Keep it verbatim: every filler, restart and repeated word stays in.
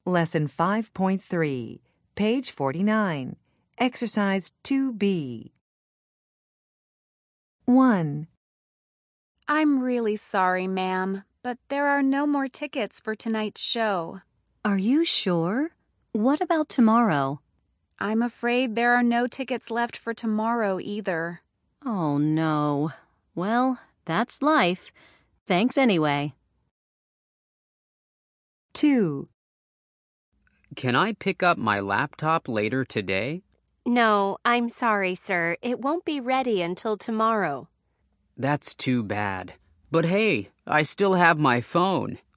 Lesson five point three, page forty-nine, Exercise two B. one. I'm really sorry, ma'am, but there are no more tickets for tonight's show. Are you sure? What about tomorrow? I'm afraid there are no tickets left for tomorrow either. Oh, no. Well, that's life. Thanks anyway. two. Can I pick up my laptop later today? No, I'm sorry, sir. It won't be ready until tomorrow. That's too bad. But hey, I still have my phone.